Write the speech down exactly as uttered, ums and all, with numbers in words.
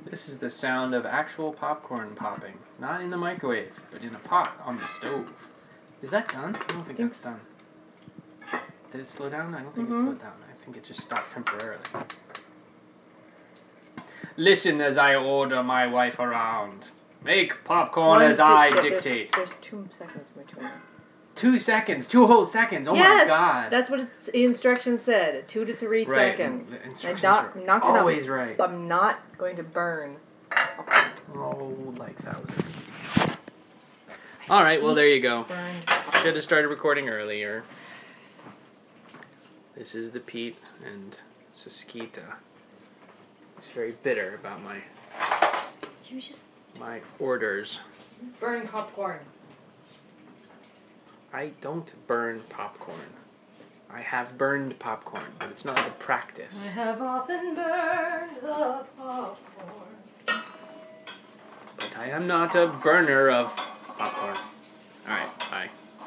This is the sound of actual popcorn popping. Not in the microwave, but in a pot on the stove. Is that done? I don't think that's done. Did it slow down? I don't think mm-hmm. it slowed down. I think it just stopped temporarily. Listen as I order my wife around. Make popcorn One, as two, I yeah, dictate. There's, there's two seconds between. Two seconds. Two whole seconds. Oh yes, my god. That's what its instructions said. Two to three right. seconds. The instructions not, are not gonna, always I'm, right. I'm not going to burn. Oh, like thousand. Alright, well there you go. Should have started recording earlier. This is the Pete and Saskita. It's very bitter about my you just my orders. Burn popcorn. I don't burn popcorn. I have burned popcorn, but it's not a practice. I have often burned the popcorn. But I am not a burner of